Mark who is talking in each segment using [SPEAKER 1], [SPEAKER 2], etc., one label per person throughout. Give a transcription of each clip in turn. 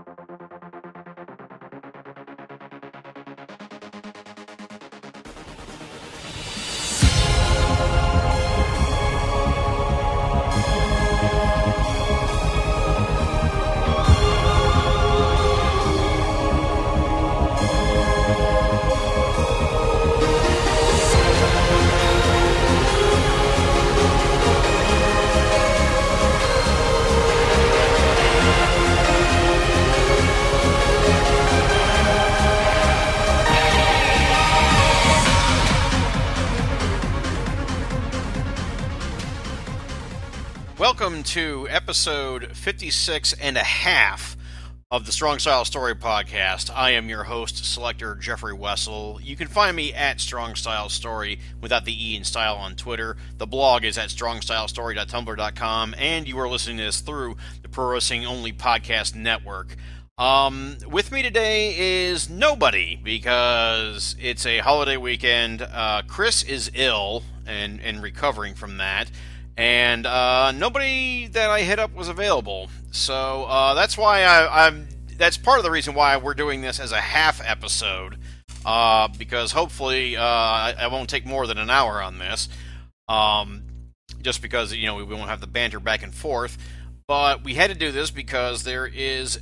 [SPEAKER 1] Welcome to episode 56 and a half of the Strong Style Story podcast. I am your host, Selector Jeffrey Wessel. You can find me at Strong Style Story without the E in style on Twitter. The blog is at strongstylestory.tumblr.com, and you are listening to this through the Pro Wrestling Only Podcast Network. With me today is nobody because it's a holiday weekend. Chris is ill and recovering from that. And nobody that I hit up was available, so that's why that's part of the reason why we're doing this as a half episode, because hopefully I won't take more than an hour on this, just because we won't have the banter back and forth. But we had to do this because there is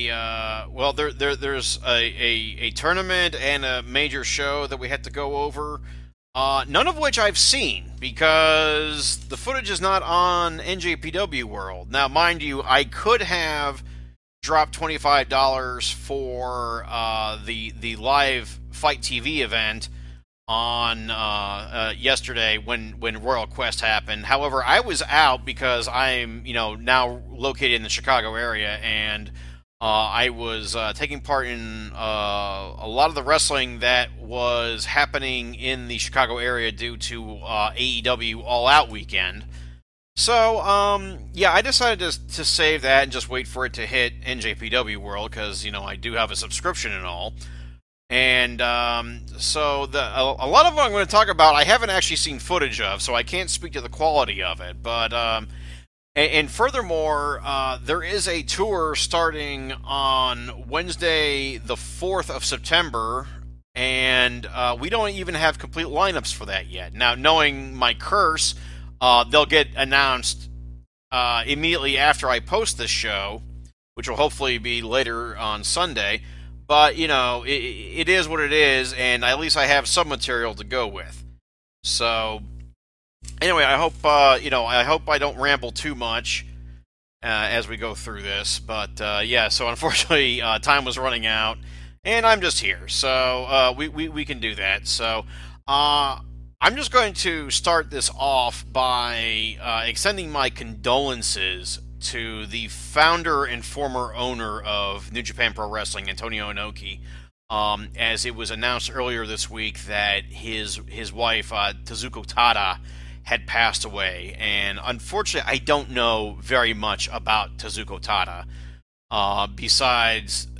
[SPEAKER 1] there's a tournament and a major show that we had to go over. None of which I've seen, because the footage is not on NJPW World. Now, mind you, I could have dropped $25 for the live Fight TV event on yesterday when Royal Quest happened. However, I was out because I'm now located in the Chicago area, and I was taking part in a lot of the wrestling that was happening in the Chicago area due to AEW All Out weekend. So, I decided to save that and just wait for it to hit NJPW World, because, I do have a subscription and all. And so a lot of what I'm going to talk about, I haven't actually seen footage of, so I can't speak to the quality of it. But and furthermore, there is a tour starting on Wednesday, the 4th of September, and we don't even have complete lineups for that yet. Now, knowing my curse, they'll get announced immediately after I post this show, which will hopefully be later on Sunday. But, it is what it is, and at least I have some material to go with. So anyway, I hope I don't ramble too much as we go through this. But so unfortunately, time was running out, and I'm just here, so we can do that. So I'm just going to start this off by extending my condolences to the founder and former owner of New Japan Pro Wrestling, Antonio Inoki. As it was announced earlier this week that his wife, Tezuko Tada, had passed away, and unfortunately I don't know very much about Tezuko Tada, besides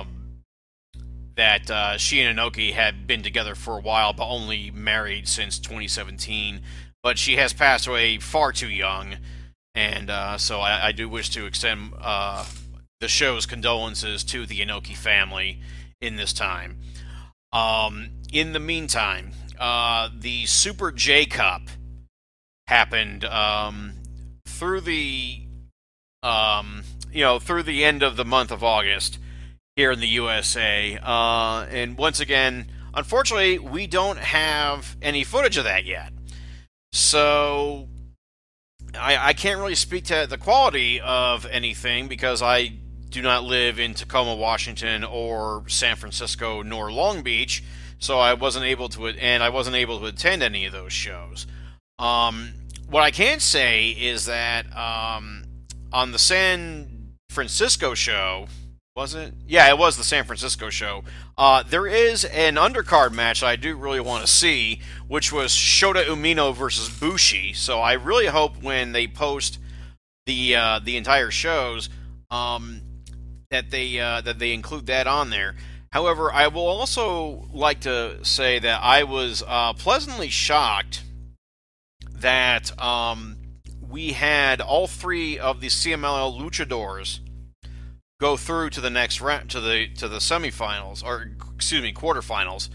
[SPEAKER 1] that she and Inoki had been together for a while, but only married since 2017, but she has passed away far too young, and so I do wish to extend the show's condolences to the Inoki family in this time. In the meantime, the Super J Cup happened through the through the end of the month of August here in the USA, and once again, unfortunately, we don't have any footage of that yet. So I can't really speak to the quality of anything because I do not live in Tacoma, Washington, or San Francisco, nor Long Beach, so I wasn't able to attend any of those shows. What I can say is that on the San Francisco show, was it? Yeah, it was the San Francisco show. There is an undercard match I do really want to see, which was Shota Umino versus Bushi. So I really hope when they post the entire shows that they include that on there. However, I will also like to say that I was pleasantly shocked that we had all three of the CMLL luchadors go through to the next round, to the semifinals, or excuse me, quarterfinals.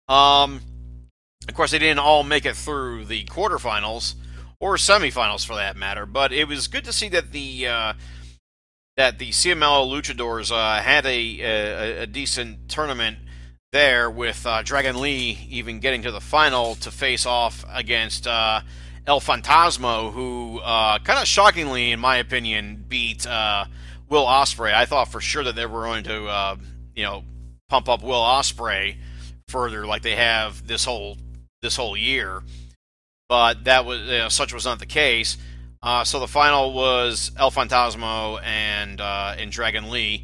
[SPEAKER 1] Of course, they didn't all make it through the quarterfinals or semifinals for that matter. But it was good to see that the CMLL Luchadors had a decent tournament there, with Dragon Lee even getting to the final to face off against El Fantasma, who kind of shockingly, in my opinion, beat Will Ospreay. I thought for sure that they were going to, pump up Will Ospreay further, like they have this whole year, but that was such was not the case. So the final was El Fantasma and Dragon Lee,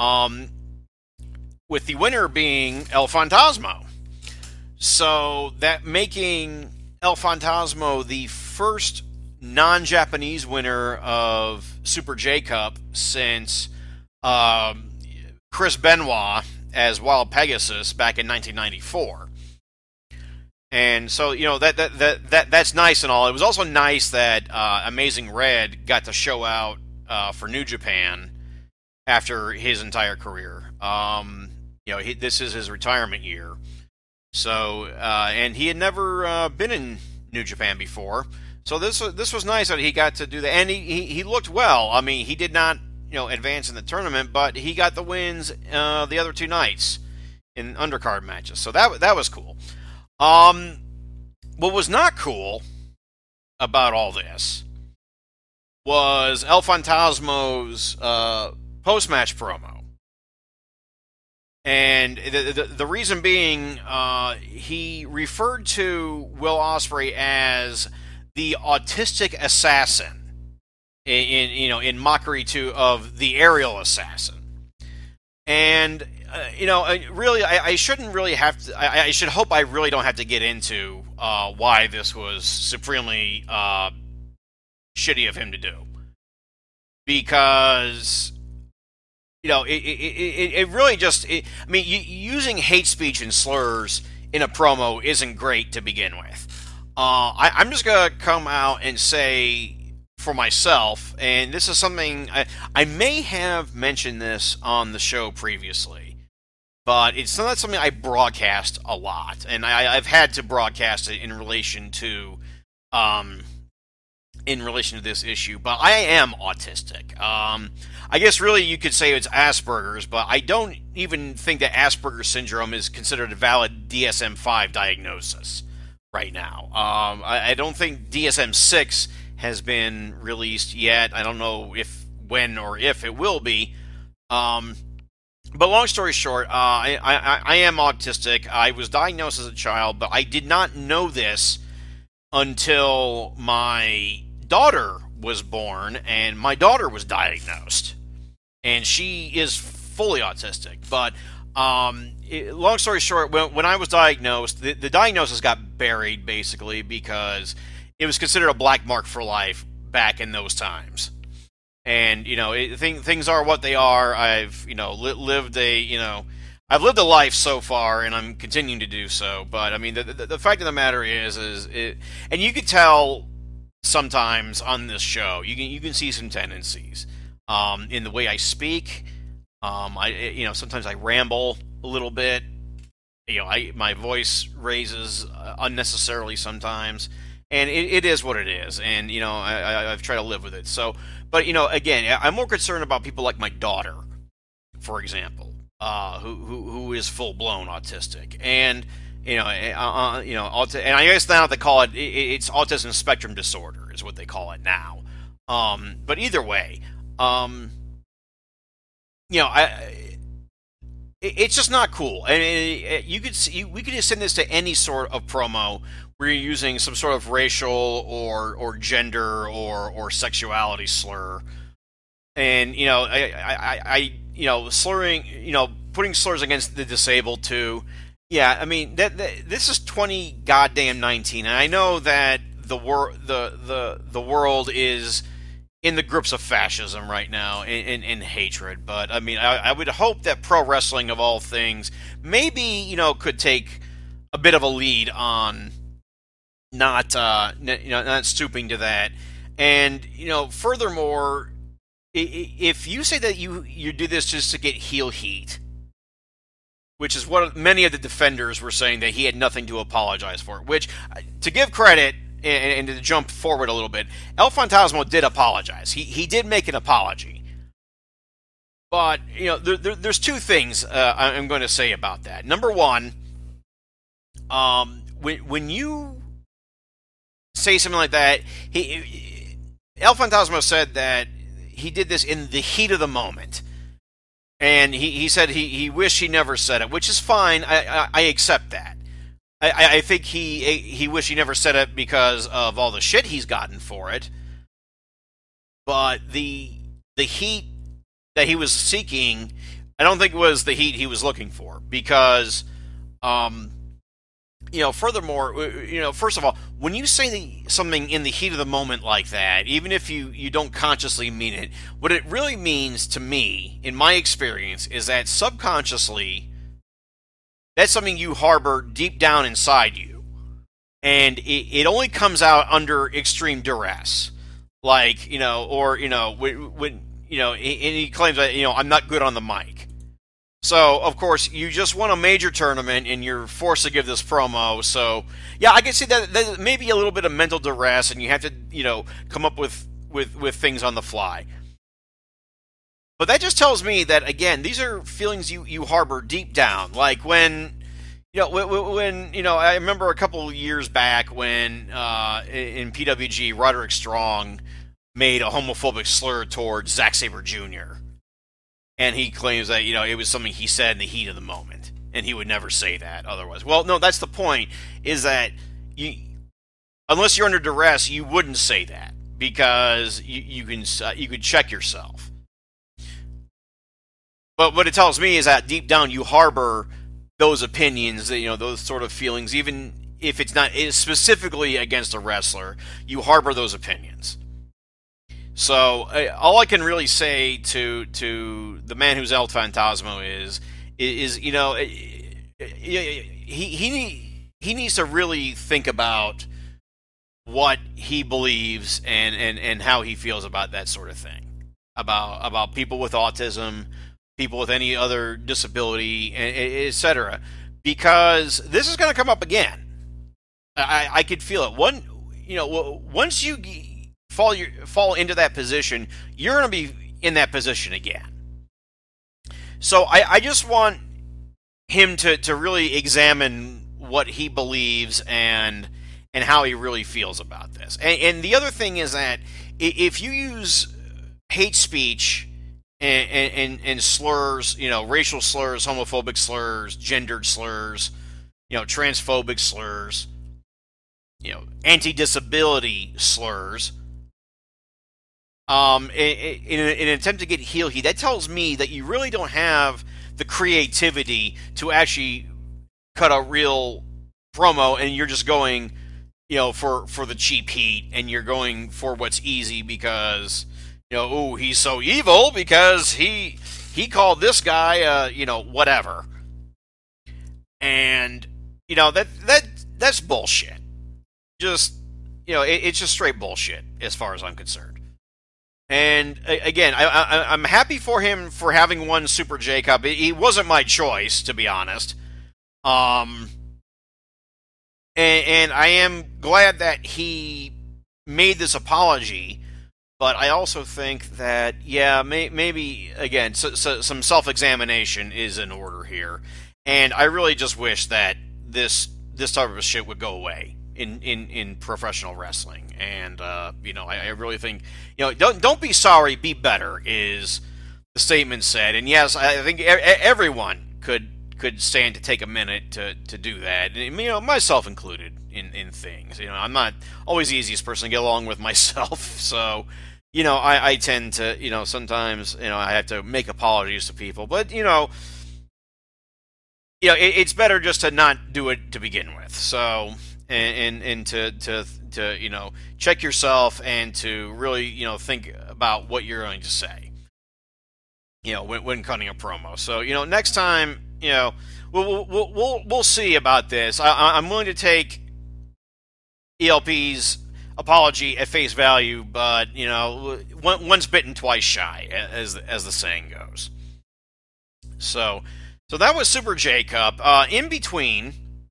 [SPEAKER 1] with the winner being El Fantasma. So that making El Fantasma the first non-Japanese winner of Super J Cup since Chris Benoit as Wild Pegasus back in 1994. And so, that's nice and all. It was also nice that Amazing Red got to show out for New Japan after his entire career. This is his retirement year. So, and he had never been in New Japan before. So this was nice that he got to do that, and he looked well. I mean, he did not advance in the tournament, but he got the wins the other two nights in undercard matches. So that was cool. What was not cool about all this was El Fantasma's post-match promo. And the reason being, he referred to Will Ospreay as the autistic assassin, in mockery of the aerial assassin. And really, I shouldn't really have to. I should hope I really don't have to get into why this was supremely shitty of him to do, because it really just. Using hate speech and slurs in a promo isn't great to begin with. I'm just gonna come out and say for myself, and this is something I may have mentioned this on the show previously, but it's not something I broadcast a lot, and I've had to broadcast it in relation to this issue. But I am autistic. I guess really you could say it's Asperger's, but I don't even think that Asperger's syndrome is considered a valid DSM-5 diagnosis right now. I don't think DSM-6 has been released yet. I don't know when or if it will be. But long story short, I am autistic. I was diagnosed as a child, but I did not know this until my daughter was born, and my daughter was diagnosed. And she is fully autistic. But long story short, when I was diagnosed, the diagnosis got buried, basically, because it was considered a black mark for life back in those times. And, things are what they are. I've, lived I've lived a life so far, and I'm continuing to do so. But, the fact of the matter is and you could tell sometimes on this show, you can see some tendencies in the way I speak. Sometimes I ramble a little bit. My voice raises unnecessarily sometimes. And it is what it is, and I've tried to live with it. So, but again, I'm more concerned about people like my daughter, for example, who is full blown autistic, and and I guess now they call it's autism spectrum disorder is what they call it now. But either way, it's just not cool, and we could just send this to any sort of promo where you're using some sort of racial or gender or sexuality slur, and slurring, putting slurs against the disabled too. Yeah, this is 2019, and I know that the world is in the grips of fascism right now and hatred, but I would hope that pro wrestling of all things maybe could take a bit of a lead on not stooping to that. And furthermore, if you say that you do this just to get heel heat, which is what many of the defenders were saying, that he had nothing to apologize for. Which, to give credit and to jump forward a little bit, El Fantasma did apologize. He did make an apology. But there's two things I'm going to say about that. Number one, when you say something like that, El Fantasma said that he did this in the heat of the moment. And he said he wished he never said it, which is fine. I accept that. I think he wished he never said it because of all the shit he's gotten for it. But the heat that he was seeking, I don't think it was the heat he was looking for. Because, furthermore, first of all, when you say something in the heat of the moment like that, even if you don't consciously mean it, what it really means to me, in my experience, is that subconsciously, that's something you harbor deep down inside you. And it only comes out under extreme duress. Like, when and he claims that, I'm not good on the mic. So, of course, you just won a major tournament and you're forced to give this promo. So, yeah, I can see that maybe a little bit of mental duress and you have to, come up with things on the fly. But that just tells me that, again, these are feelings you harbor deep down. Like when, I remember a couple of years back when in PWG, Roderick Strong made a homophobic slur towards Zack Sabre Jr., and he claims that, it was something he said in the heat of the moment, and he would never say that otherwise. Well, no, that's the point, is that unless you're under duress, you wouldn't say that, because you could check yourself. But what it tells me is that deep down you harbor those opinions, those sort of feelings, even if it's not specifically against a wrestler, you harbor those opinions. So all I can really say to the man who's El Fantasma is he needs to really think about what he believes and how he feels about that sort of thing, about people with autism, people with any other disability, etc. Because this is going to come up again. I could feel it. Once you fall into that position, you're going to be in that position again. So I just want him to really examine what he believes and how he really feels about this. And the other thing is that if you use hate speech and slurs, racial slurs, homophobic slurs, gendered slurs, transphobic slurs, anti-disability slurs, in an attempt to get heel heat, that tells me that you really don't have the creativity to actually cut a real promo, and you're just going, for the cheap heat, and you're going for what's easy because, he's so evil because he called this guy, whatever. And, that's bullshit. Just, it's just straight bullshit as far as I'm concerned. And again, I'm happy for him for having won Super J-Cup. He wasn't my choice, to be honest. And I am glad that he made this apology. But I also think that, maybe, again, so some self-examination is in order here. And I really just wish that this type of shit would go away in professional wrestling. And I really think, don't be sorry, be better, is the statement said. And yes, I think everyone could stand to take a minute to do that, and, myself included in things. I'm not always the easiest person to get along with myself, so I tend to, sometimes I have to make apologies to people, but it's better just to not do it to begin with. So and to check yourself and to really think about what you're going to say, when cutting a promo. So next time, we'll see about this. I'm willing to take ELP's apology at face value, but once bitten, twice shy, as the saying goes. So that was Super J-Cup. In between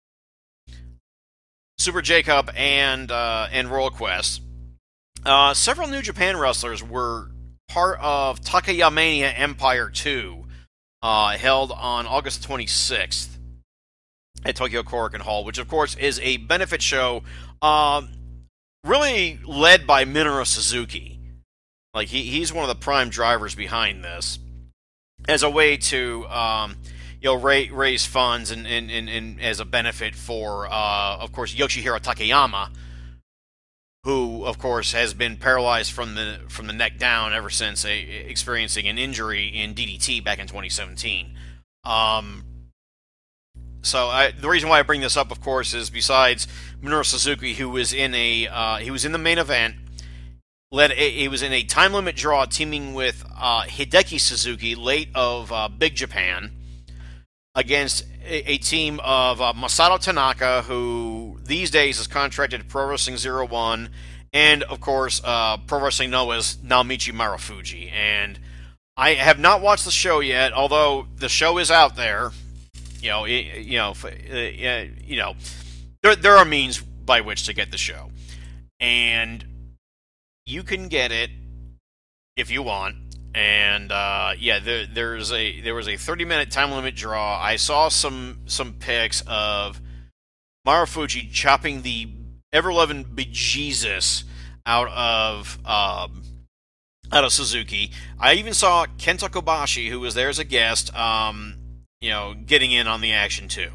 [SPEAKER 1] Super J-Cup and Royal Quest, several New Japan wrestlers were part of Takayamania Empire 2, held on August 26th at Tokyo Korakuen Hall, which of course is a benefit show, really led by Minoru Suzuki. Like he's one of the prime drivers behind this, as a way to raise funds and as a benefit for of course Yoshihiro Takayama, who of course has been paralyzed from the neck down ever since experiencing an injury in DDT back in 2017. So the reason why I bring this up, of course, is besides Minoru Suzuki, who was in he was in the main event. He was in a time limit draw teaming with Hideki Suzuki, late of Big Japan, against a team of Masato Tanaka, who these days is contracted to Pro Wrestling 01, and of course Pro Wrestling Noah's Naomichi Marufuji. And I have not watched the show yet, although the show is out there. There are means by which to get the show, and you can get it if you want. And there was a 30-minute time limit draw. I saw some pics of Marufuji chopping the ever-loving bejesus out of Suzuki. I even saw Kenta Kobashi, who was there as a guest, getting in on the action too,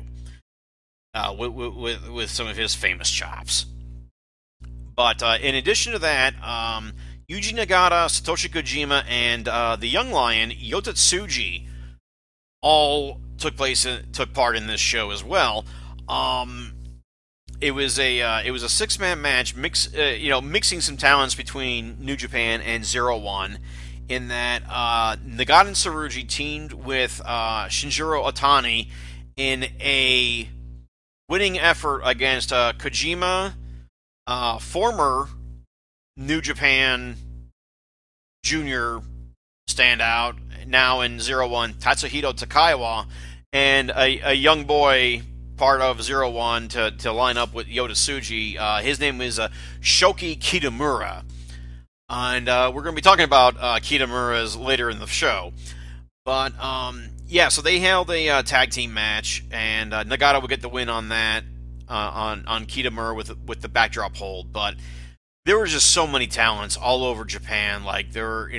[SPEAKER 1] with some of his famous chops. But in addition to that, Yuji Nagata, Satoshi Kojima, and the Young Lion Yota Tsuji all took part in this show as well. It was a 6-man match, mixing some talents between New Japan and 01. In that Nagata and Tsurugi teamed with Shinjiro Otani in a winning effort against Kojima, former New Japan Junior standout, now in 01, Tatsuhito Takaiwa, and a young boy part of 01 to line up with Yota Tsuji. His name is Shoki Kitamura. And we're going to be talking about Kitamura's later in the show. But, so they held a tag team match, and Nagata would get the win on that, on Kitamura with the backdrop hold. But there were just so many talents all over Japan. Like, there were,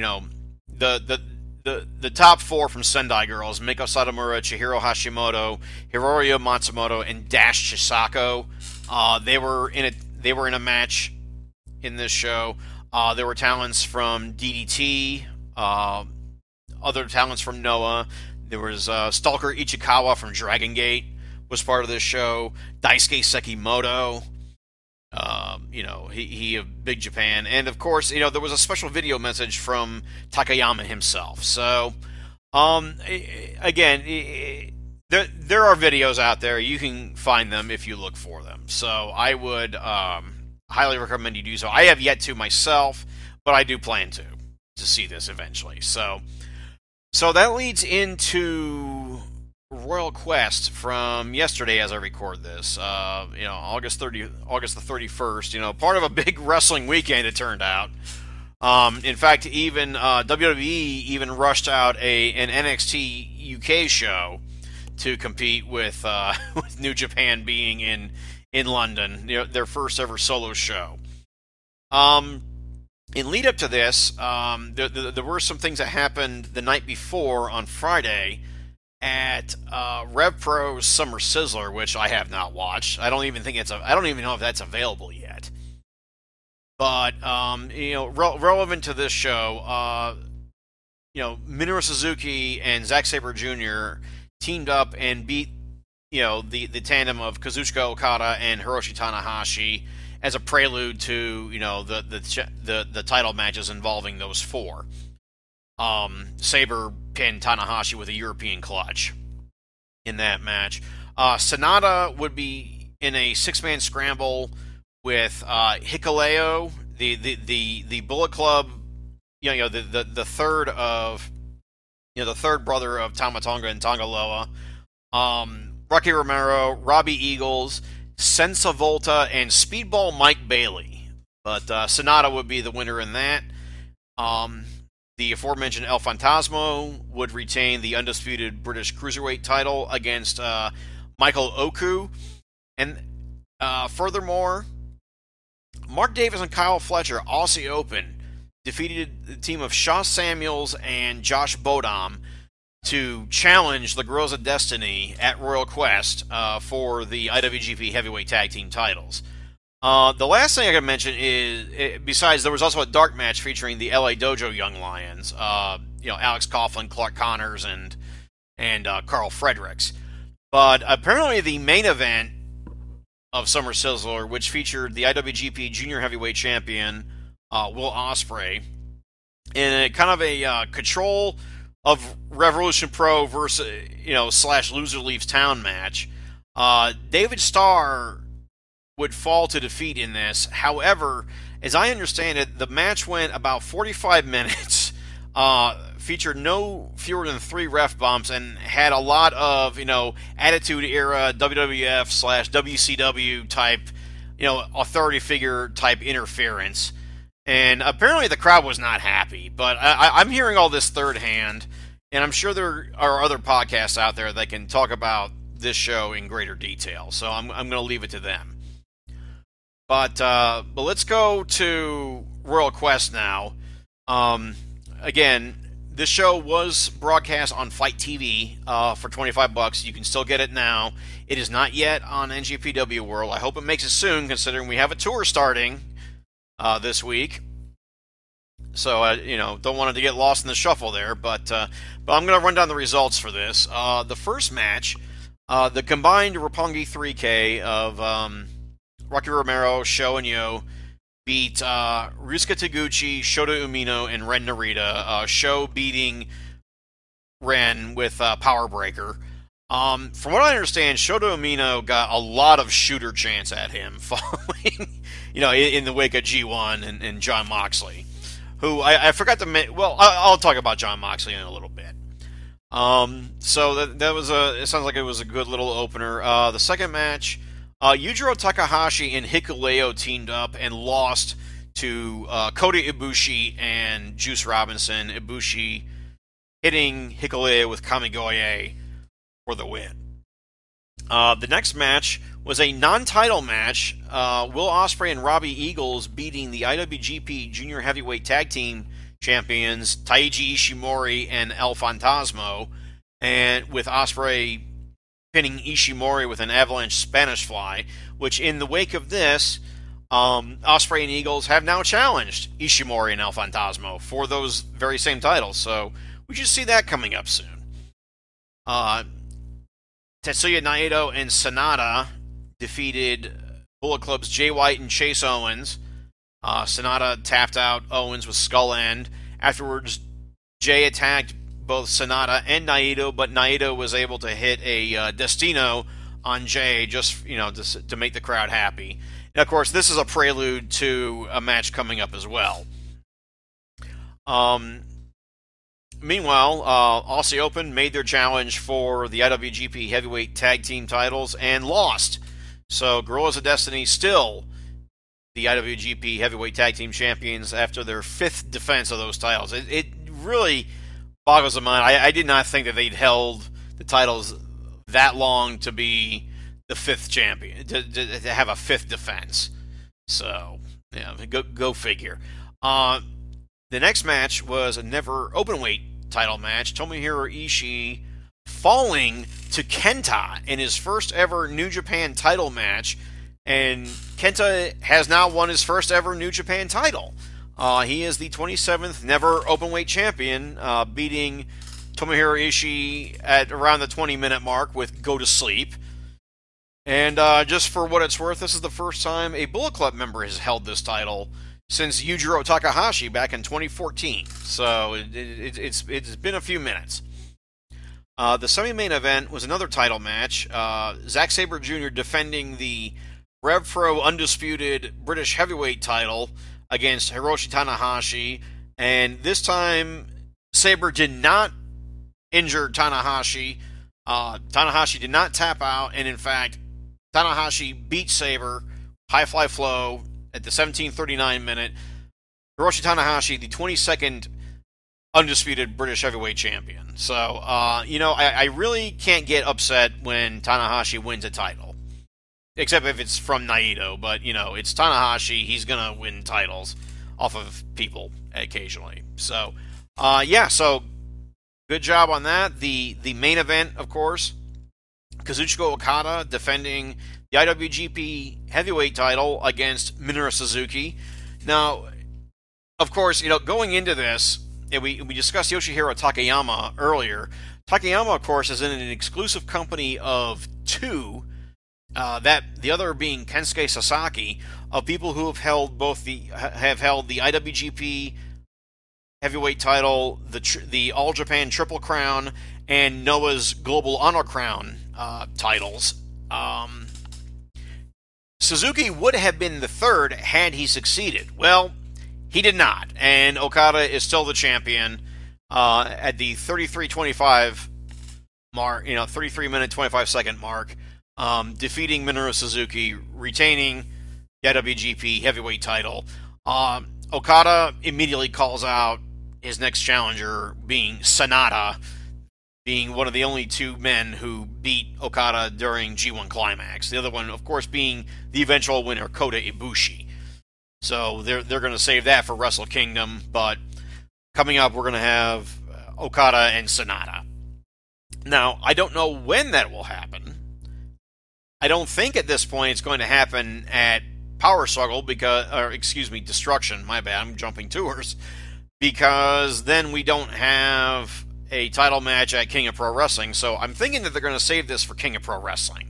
[SPEAKER 1] the top 4 from Sendai Girls, Miko Satomura, Chihiro Hashimoto, Hiroyo Matsumoto, and Dash Chisako. They were in a match in this show. There were talents from DDT, other talents from Noah. There was Stalker Ichikawa from Dragon Gate was part of this show. Daisuke Sekimoto, he of Big Japan, and of course, there was a special video message from Takayama himself. So, again, there are videos out there. You can find them if you look for them. So I would highly recommend you do so. I have yet to myself, but I do plan to see this eventually. So that leads into Royal Quest from yesterday as I record this. August the 31st. Part of a big wrestling weekend, it turned out. In fact, even WWE even rushed out an NXT UK show to compete with with New Japan being in London, their first ever solo show. In lead up to this, there were some things that happened the night before on Friday at Rev Pro's Summer Sizzler, which I have not watched. I don't even know if that's available yet. But relevant to this show, Minoru Suzuki and Zack Sabre Jr. teamed up and beat the tandem of Kazuchika Okada and Hiroshi Tanahashi as a prelude to the title matches involving those 4. Sabre pinned Tanahashi with a European clutch in that match. Sanada would be in a 6-man scramble with Hikuleo, the Bullet Club, the third of the third brother of Tama Tonga and Tonga Loa, Rocky Romero, Robbie Eagles, Senza Volta, and Speedball Mike Bailey. But Sonata would be the winner in that. The aforementioned El Fantasmo would retain the undisputed British Cruiserweight title against Michael Oku. And furthermore, Mark Davis and Kyle Fletcher, Aussie Open, defeated the team of Shaw Samuels and Josh Bodom to challenge the Guerrillas of Destiny at Royal Quest for the IWGP Heavyweight Tag Team titles. The last thing I can mention is, besides, there was also a dark match featuring the LA Dojo Young Lions, Alex Coughlin, Clark Connors, and Carl Fredericks. But apparently the main event of Summer Sizzler, which featured the IWGP Junior Heavyweight Champion Will Ospreay in a kind of a control of Revolution Pro versus / Loser Leaves Town match, David Starr would fall to defeat in this. However, as I understand it, the match went about 45 minutes, featured no fewer than 3 ref bumps, and had a lot of, Attitude Era, WWF / WCW type, authority figure type interference. And apparently the crowd was not happy. But I'm hearing all this third hand, and I'm sure there are other podcasts out there that can talk about this show in greater detail. So I'm going to leave it to them. But let's go to Royal Quest now. Again, this show was broadcast on Fight TV for $25. You can still get it now. It is not yet on NGPW World. I hope it makes it soon, considering we have a tour starting this week. So, don't want it to get lost in the shuffle there. But I'm going to run down the results for this. The first match, the combined Roppongi 3K of Rocky Romero, Sho, and Yo beat Ryusuke Taguchi, Shota Umino, and Ren Narita. Sho beating Ren with Power Breaker. From what I understand, Shota Umino got a lot of shooter chants at him following, in the wake of G1 and Jon Moxley, who I forgot to mention. Well, I'll talk about Jon Moxley in a little bit. So that was it sounds like it was a good little opener. The second match, Yujiro Takahashi and Hikuleo teamed up and lost to Kota Ibushi and Juice Robinson. Ibushi hitting Hikuleo with Kamigoye for the win. The next match was a non-title match. Will Ospreay and Robbie Eagles beating the IWGP Junior Heavyweight Tag Team Champions Taiji Ishimori and El Fantasmo, and with Ospreay pinning Ishimori with an avalanche Spanish fly, which in the wake of this, Ospreay and Eagles have now challenged Ishimori and El Fantasmo for those very same titles, so we should see that coming up soon. Tetsuya Naito and Sonata defeated Bullet Club's Jay White and Chase Owens. Sonata tapped out Owens with Skull End. Afterwards, Jay attacked both Sonata and Naito, but Naito was able to hit a Destino on Jay just to make the crowd happy. And of course, this is a prelude to a match coming up as well. Meanwhile, Aussie Open made their challenge for the IWGP Heavyweight Tag Team titles and lost. So Guerrillas of Destiny still the IWGP Heavyweight Tag Team Champions after their 5th defense of those titles. It really boggles the mind. I did not think that they'd held the titles that long to be the 5th champion, to have a 5th defense. So, yeah, go figure. The next match was a never openweight title match. Tomohiro Ishii falling to Kenta in his first ever New Japan title match. And Kenta has now won his first ever New Japan title. He is the 27th never openweight champion, beating Tomohiro Ishii at around the 20-minute mark with Go to Sleep. And just for what it's worth, this is the first time a Bullet Club member has held this title since Yujiro Takahashi back in 2014. So it's been a few minutes. The semi-main event was another title match. Zack Sabre Jr. defending the Rev Pro undisputed British heavyweight title against Hiroshi Tanahashi, and this time Sabre did not injure Tanahashi. Tanahashi did not tap out, and in fact, Tanahashi beat Sabre, high fly flow, at the 17:39 minute. Hiroshi Tanahashi, the 22nd undisputed British heavyweight champion. So, I really can't get upset when Tanahashi wins a title. Except if it's from Naito, but, it's Tanahashi. He's going to win titles off of people occasionally. So, so good job on that. The main event, of course, Kazuchika Okada defending the IWGP heavyweight title against Minoru Suzuki. Now, of course, going into this, we discussed Yoshihiro Takayama earlier. Takayama, of course, is in an exclusive company of two, that the other being Kensuke Sasaki, of people who have held the IWGP heavyweight title, the All Japan Triple Crown, and Noah's Global Honor Crown titles. Suzuki would have been the third had he succeeded. Well, he did not, and Okada is still the champion at the 33:25 mark, 33 minute 25 second mark, defeating Minoru Suzuki, retaining the IWGP heavyweight title. Okada immediately calls out his next challenger, being Sanada, being one of the only two men who beat Okada during G1 Climax. The other one, of course, being the eventual winner, Kota Ibushi. So they're going to save that for Wrestle Kingdom, but coming up we're going to have Okada and Sanada. Now, I don't know when that will happen. I don't think at this point it's going to happen at Power Struggle, Destruction, my bad, I'm jumping tours, because then we don't have a title match at King of Pro Wrestling, so I'm thinking that they're going to save this for King of Pro Wrestling.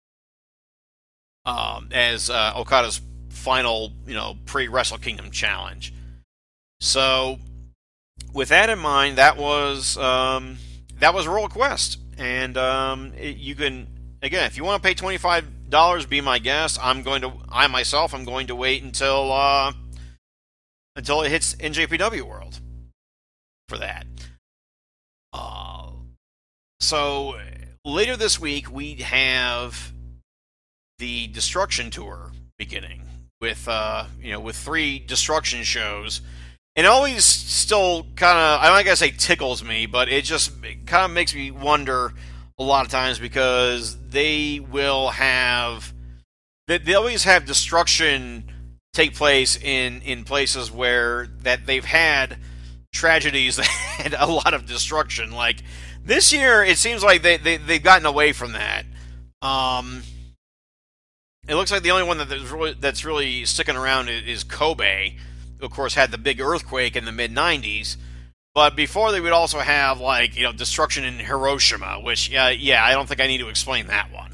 [SPEAKER 1] As Okada's final, pre-Wrestle Kingdom challenge. So, with that in mind, that was Royal Quest, and you can, again, if you want to pay $25, be my guest. I myself am going to wait until it hits NJPW World for that. So later this week we have the Destruction Tour beginning with 3 Destruction shows, and it always still kind of, I'm not gonna say tickles me, but it kind of makes me wonder a lot of times, because they always have Destruction take place in places where that they've had tragedies that had a lot of destruction. Like this year, it seems like they've gotten away from that. It looks like the only one that's really sticking around is Kobe. Of course, had the big earthquake in the mid '90s. But before, they would also have destruction in Hiroshima, which I don't think I need to explain that one.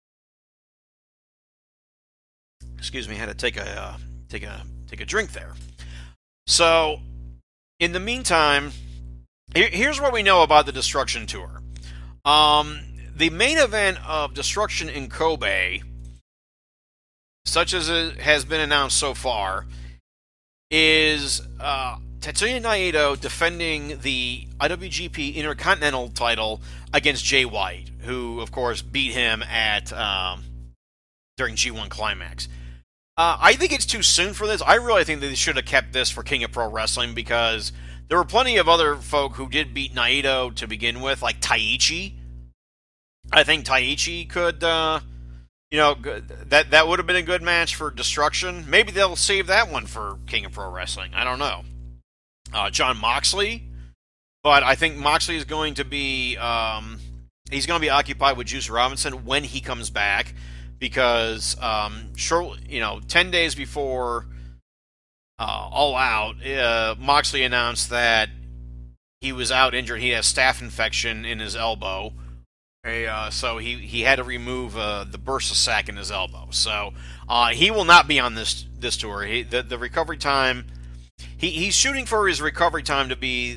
[SPEAKER 1] Excuse me, I had to take a drink there. So, in the meantime, here's what we know about the Destruction Tour. The main event of Destruction in Kobe, such as it has been announced so far, is Tetsuya Naito defending the IWGP Intercontinental title against Jay White, who, of course, beat him at during G1 Climax. I think it's too soon for this. I really think that they should have kept this for King of Pro Wrestling, because there were plenty of other folk who did beat Naito to begin with, like Taichi. I think Taichi could, that would have been a good match for Destruction. Maybe they'll save that one for King of Pro Wrestling. I don't know. Jon Moxley, but I think Moxley is going to be he's going to be occupied with Juice Robinson when he comes back, because 10 days before All Out, Moxley announced that he was out injured. He has staph infection in his elbow, so he had to remove the bursa sac in his elbow. So he will not be on this tour. The recovery time. He's shooting for his recovery time to be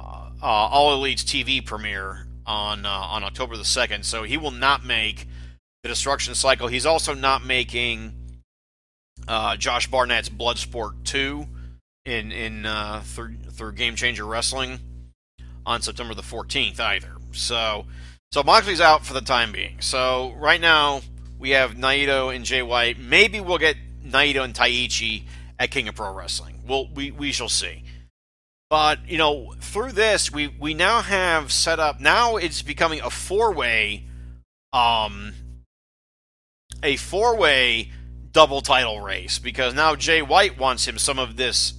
[SPEAKER 1] All Elite's TV premiere on October the 2nd, so he will not make the Destruction Cycle. He's also not making Josh Barnett's Bloodsport 2 through Game Changer Wrestling on September the 14th either. So Moxley's out for the time being. So right now we have Naito and Jay White. Maybe we'll get Naito and Taichi at King of Pro Wrestling. We shall see. But, through this, we now have set up, now it's becoming a four-way double title race, because now Jay White wants him some of this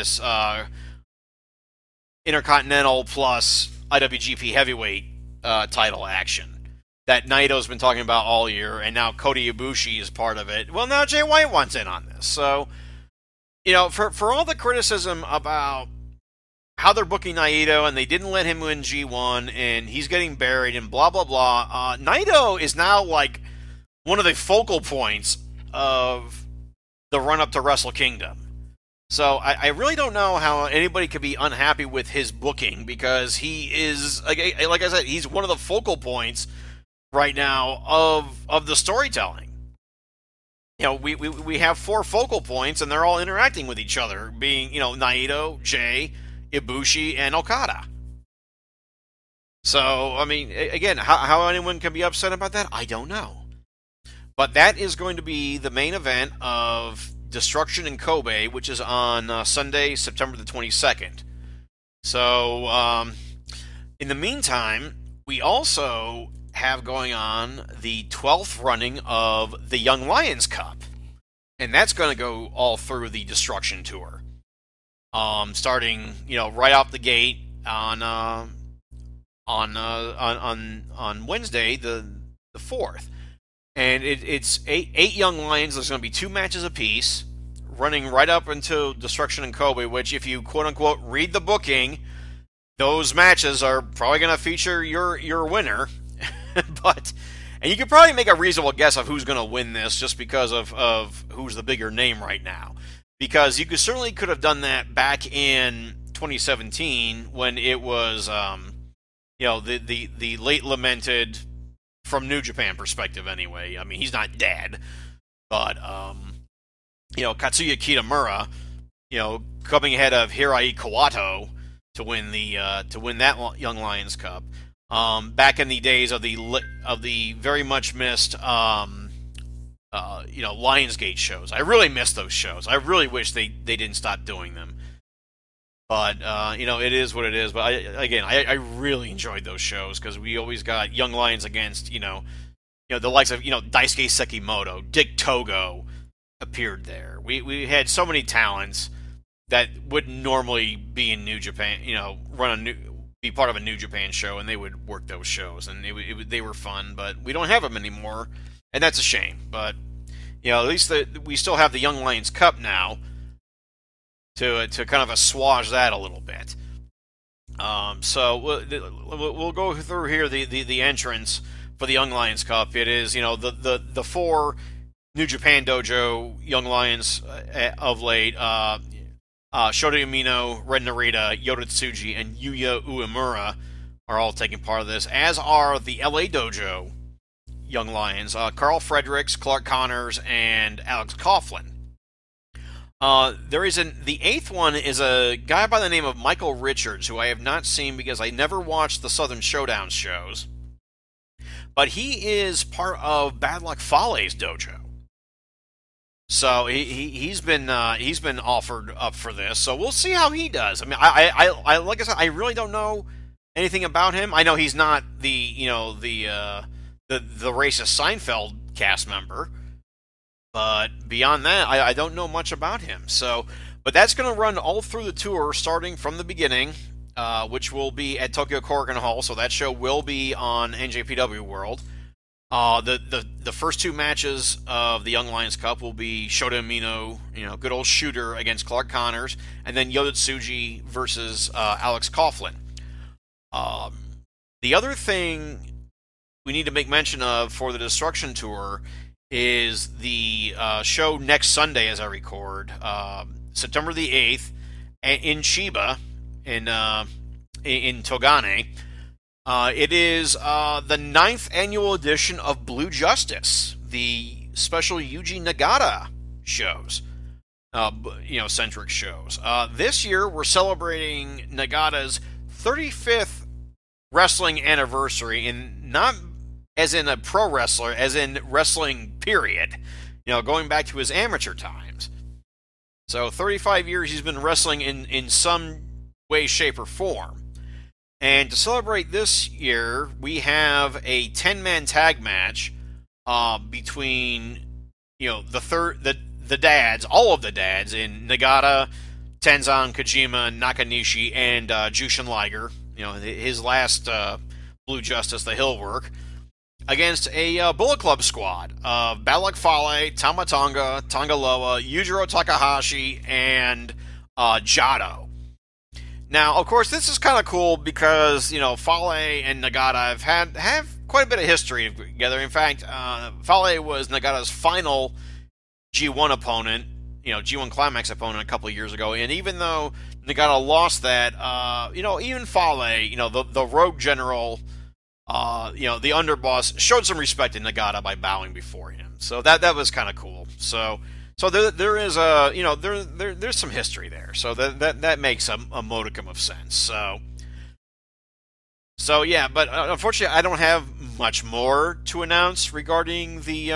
[SPEAKER 1] Intercontinental plus IWGP Heavyweight title action that Naito's been talking about all year, and now Kota Ibushi is part of it. Well, now Jay White wants in on this. So, for all the criticism about how they're booking Naito, and they didn't let him win G1, and he's getting buried, and blah, blah, blah. Naito is now, like, one of the focal points of the run-up to Wrestle Kingdom. So I really don't know how anybody could be unhappy with his booking, because he is, like I said, he's one of the focal points right now of the storytelling. We have four focal points, and they're all interacting with each other, being, Naito, Jay, Ibushi, and Okada. So, I mean, again, how anyone can be upset about that, I don't know. But that is going to be the main event of Destruction in Kobe, which is on Sunday, September the 22nd. So, in the meantime, we also have going on the 12th running of the Young Lions Cup. And that's going to go all through the Destruction Tour. Starting, right off the gate on Wednesday, the 4th. And it's eight Young Lions. There's going to be 2 matches apiece, running right up until Destruction in Kobe, which, if you quote-unquote read the booking, those matches are probably going to feature your winner. And you can probably make a reasonable guess of who's going to win this, just because of who's the bigger name right now. Because you certainly could have done that back in 2017 when it was, the late lamented, from New Japan perspective anyway. I mean, he's not dead, but Katsuya Kitamura, coming ahead of Hirai Kawato to win that Young Lions Cup. Back in the days of the very much missed Lionsgate shows. I really miss those shows. I really wish they didn't stop doing them. But, it is what it is. But, I really enjoyed those shows, because we always got Young Lions against, the likes of, Daisuke Sekimoto, Dick Togo appeared there. We had so many talents that wouldn't normally be in New Japan, be part of a New Japan show, and they would work those shows, and they were fun, but we don't have them anymore, and that's a shame. But at least we still have the Young Lions Cup now to kind of assuage that a little bit. So we'll go through here the entrance for the Young Lions Cup. It is the 4 New Japan Dojo Young Lions of late. Shota Umino, Ren Narita, Yota Tsuji, and Yuya Uemura are all taking part of this, as are the LA Dojo Young Lions, Carl Fredericks, Clark Connors, and Alex Coughlin. The 8th one is a guy by the name of Michael Richards, who I have not seen because I never watched the Southern Showdown shows. But he is part of Bad Luck Fale's dojo. So he's been offered up for this. So we'll see how he does. I mean, I like I said, I really don't know anything about him. I know he's not the racist Seinfeld cast member, but beyond that, I don't know much about him. So, but that's going to run all through the tour, starting from the beginning, which will be at Tokyo Korakuen Hall. So that show will be on NJPW World. The first 2 matches of the Young Lions Cup will be Shota Umino, good old shooter, against Clark Connors, and then Yota Tsuji versus Alex Coughlin. The other thing we need to make mention of for the Destruction Tour is the show next Sunday, as I record, September the 8th, in Chiba, in Togane. It is the ninth annual edition of Blue Justice, the special Yuji Nagata shows, centric shows. This year we're celebrating Nagata's 35th wrestling anniversary, and not as in a pro wrestler, as in wrestling period. Going back to his amateur times. So 35 years he's been wrestling in some way, shape, or form. And to celebrate this year, we have a 10-man tag match between the dads, all of the dads in Nagata, Tenzan, Kojima, Nakanishi, and Jushin Liger. His last Blue Justice, the Hill work, against a Bullet Club squad of Balak Fale, Tama Tonga, Tonga Loa, Yujiro Takahashi, and Jado. Now, of course, this is kind of cool because, Fale and Nagata have quite a bit of history together. In fact, Fale was Nagata's final G1 opponent, G1 Climax opponent a couple of years ago. And even though Nagata lost that, even Fale, the Rogue General, the underboss, showed some respect to Nagata by bowing before him. So that was kind of cool. So there is there's some history there. So that makes a modicum of sense. So yeah, but unfortunately, I don't have much more to announce regarding the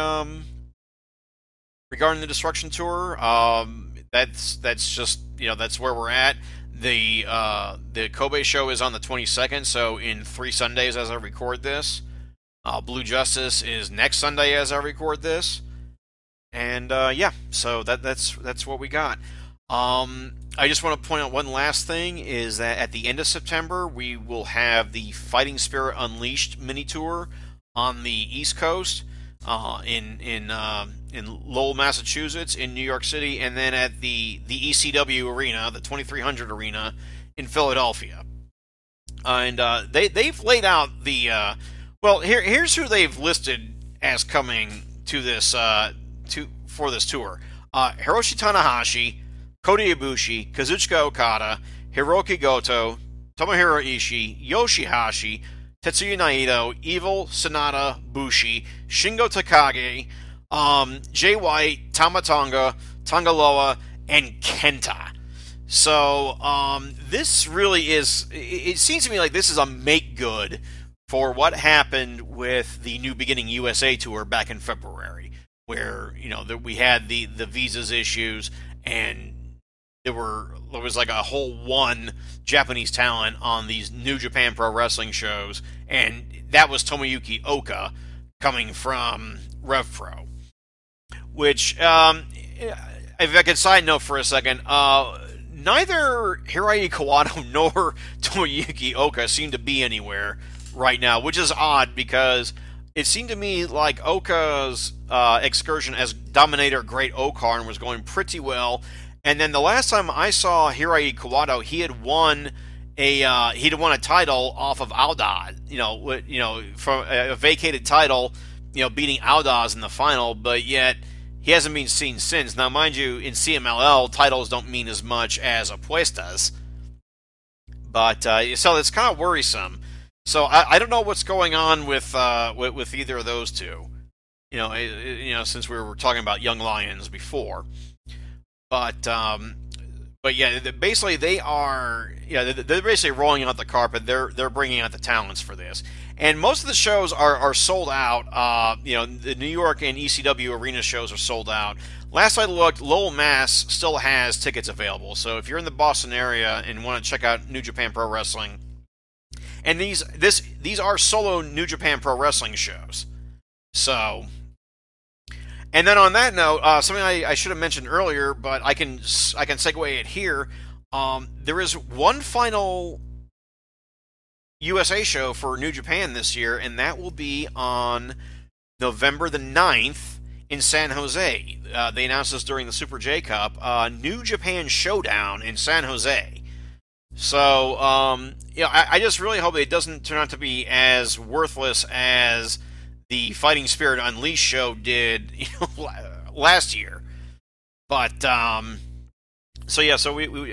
[SPEAKER 1] Destruction Tour. That's just that's where we're at. The Kobe show is on the 22nd, so in 3 Sundays as I record this. Blue Justice is next Sunday as I record this. And so that's what we got. I just want to point out one last thing, is that at the end of September we will have the Fighting Spirit Unleashed mini tour on the East Coast, in Lowell, Massachusetts, in New York City, and then at the ECW arena, the 2300 arena in Philadelphia. And they've laid out the here's who they've listed as coming to this for this tour: Hiroshi Tanahashi, Kota Ibushi, Kazuchika Okada, Hiroki Goto, Tomohiro Ishii, Yoshihashi, Tetsuya Naito, Evil, Sonata, Bushi, Shingo Takagi, Jay White, Tama Tonga, Tonga Loa, and Kenta. So this really is. It seems to me like this is a make good for what happened with the New Beginning USA tour back in February, where we had the visas issues, and there was like a whole one Japanese talent on these New Japan Pro Wrestling shows, and that was Tomoyuki Oka coming from Rev Pro. Which, if I could side note for a second, neither Hirai Kawano nor Tomoyuki Oka seem to be anywhere right now, which is odd because it seemed to me like Oka's excursion as Dominator Great Okarn was going pretty well. And then the last time I saw Hirai Kawano, he had won a title off of Aldaz, from a vacated title, beating Aldaz in the final, but yet he hasn't been seen since. Now, mind you, in CMLL, titles don't mean as much as apuestas, but so it's kind of worrisome. So I don't know what's going on with either of those two. Since we were talking about Young Lions before. But yeah, basically they are, they're basically rolling out the carpet. They're bringing out the talents for this, and most of the shows are sold out. The New York and ECW arena shows are sold out. Last I looked, Lowell, Mass still has tickets available. So if you're in the Boston area and want to check out New Japan Pro Wrestling, and these are solo New Japan Pro Wrestling shows, so. And then on that note, something I should have mentioned earlier, but I can segue it here. There is one final USA show for New Japan this year, and that will be on November the 9th in San Jose. They announced this during the Super J Cup. New Japan Showdown in San Jose. So, I just really hope it doesn't turn out to be as worthless as the Fighting Spirit Unleashed show did last year. But they're going for it. They are still trying to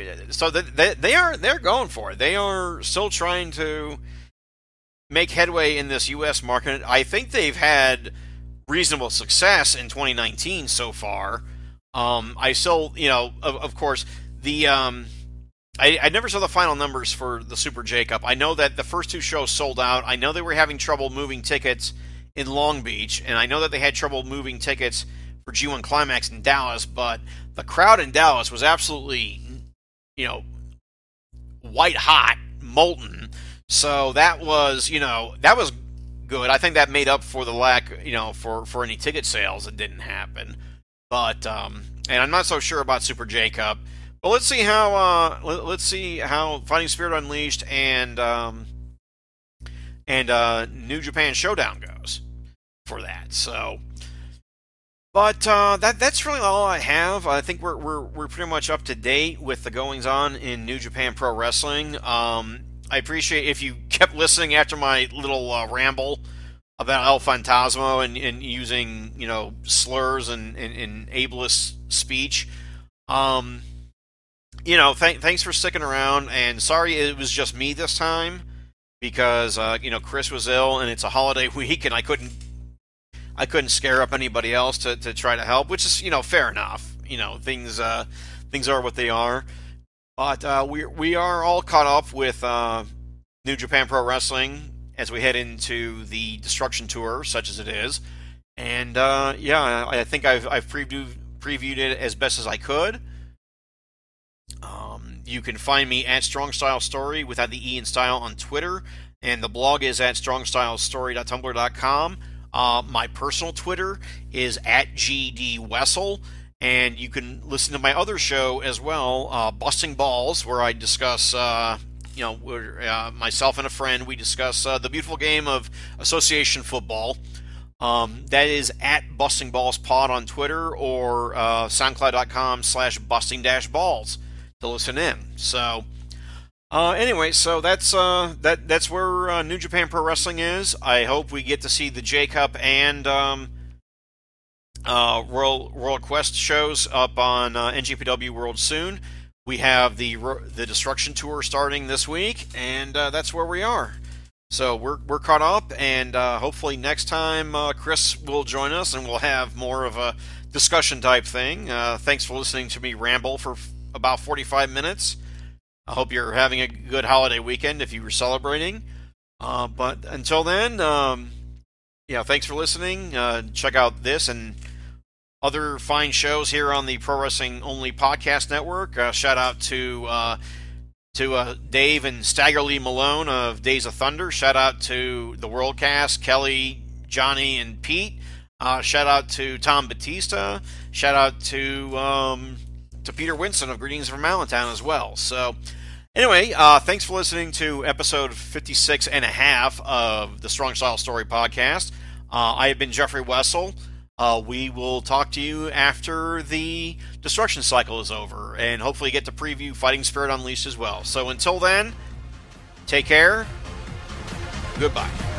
[SPEAKER 1] make headway in this U.S. market. I think they've had reasonable success in 2019 so far. I still, of course, the I never saw the final numbers for the Super J-Cup. I know that the first 2 shows sold out. I know they were having trouble moving tickets in Long Beach, and I know that they had trouble moving tickets for G1 Climax in Dallas, but the crowd in Dallas was absolutely, white hot, molten. So that was good. I think that made up for the lack, for any ticket sales that didn't happen. But and I'm not so sure about Super J-Cup. But let's see how Fighting Spirit Unleashed and New Japan Showdown goes for that. So, but that's really all I have. I think we're pretty much up to date with the goings on in New Japan Pro Wrestling. I appreciate if you kept listening after my little ramble about El Fantasma and using slurs and ableist speech. Thanks for sticking around, and sorry it was just me this time because Chris was ill and it's a holiday week and I couldn't scare up anybody else to try to help, which is fair enough. Things are what they are. But we are all caught up with New Japan Pro Wrestling as we head into the Destruction Tour, such as it is. And I think I've previewed it as best as I could. You can find me at Strong Style Story without the E in style on Twitter, and the blog is at strongstylestory.tumblr.com. My personal Twitter is at GDWessel. And you can listen to my other show as well, Busting Balls, where I discuss, myself and a friend, we discuss the beautiful game of association football. That is at Busting Balls Pod on Twitter or SoundCloud.com/busting-balls to listen in. So, anyway, so that's where New Japan Pro Wrestling is. I hope we get to see the J-Cup and Royal Quest shows up on NJPW World soon. We have the Destruction Tour starting this week, and that's where we are. So we're caught up, and hopefully next time Chris will join us, and we'll have more of a discussion type thing. Thanks for listening to me ramble for about 45 minutes. I hope you're having a good holiday weekend if you were celebrating. But until then, thanks for listening. Check out this and other fine shows here on the Pro Wrestling Only Podcast Network. Shout out to Dave and Stagger Lee Malone of Days of Thunder. Shout out to the Worldcast, Kelly, Johnny, and Pete. Shout out to Tom Batista. Shout out to Peter Winston of Greetings from Allentown as well. So, anyway, thanks for listening to episode 56 and a half of the Strong Style Story podcast. I have been Jeffrey Wessel. We will talk to you after the Destruction Cycle is over, and hopefully get to preview Fighting Spirit Unleashed as well. So until then, take care. Goodbye.